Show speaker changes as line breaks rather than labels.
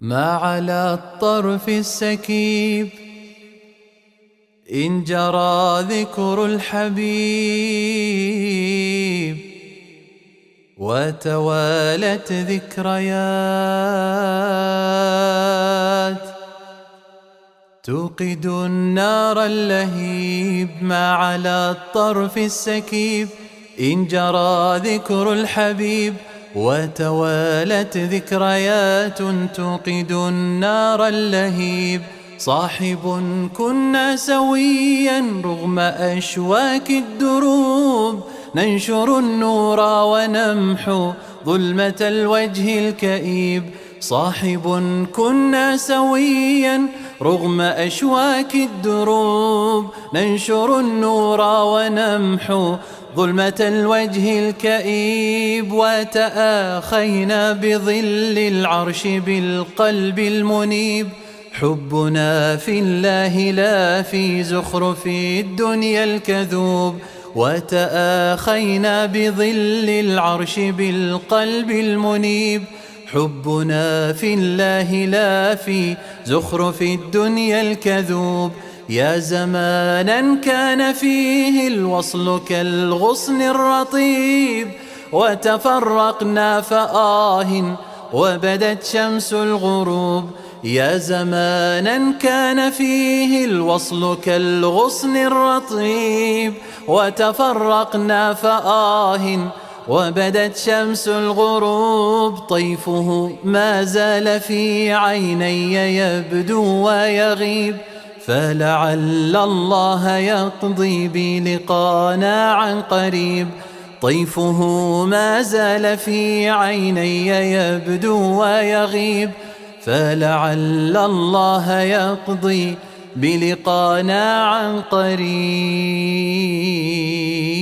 ما على الطرف السكيب إن جرى ذكر الحبيب وتوالت ذكريات توقد النار اللهيب. ما على الطرف السكيب إن جرى ذكر الحبيب وتوالت ذكريات توقد النار اللهيب. صاحب كنا سويا رغم أشواك الدروب ننشر النور ونمحو ظلمة الوجه الكئيب. صاحب كنا سويا رغم أشواك الدروب ننشر النور ونمحو ظلمة الوجه الكئيب. وتآخينا بظل العرش بالقلب المنيب حبنا في الله لا في زخرف الدنيا الكذوب. وتآخينا بظل العرش بالقلب المنيب حبنا في الله لا في زخرف الدنيا الكذوب. يا زمانا كان فيه الوصل كالغصن الرطيب وتفرقنا فآه وبدت شمس الغروب. يا زمانا كان فيه الوصل كالغصن الرطيب وتفرقنا فآه وبدت شمس الغروب. طيفه ما زال في عيني يبدو ويغيب فلعل الله يقضي بلقانا عن قريب. طيفه ما زال في عيني يبدو ويغيب فلعل الله يقضي بلقانا عن قريب.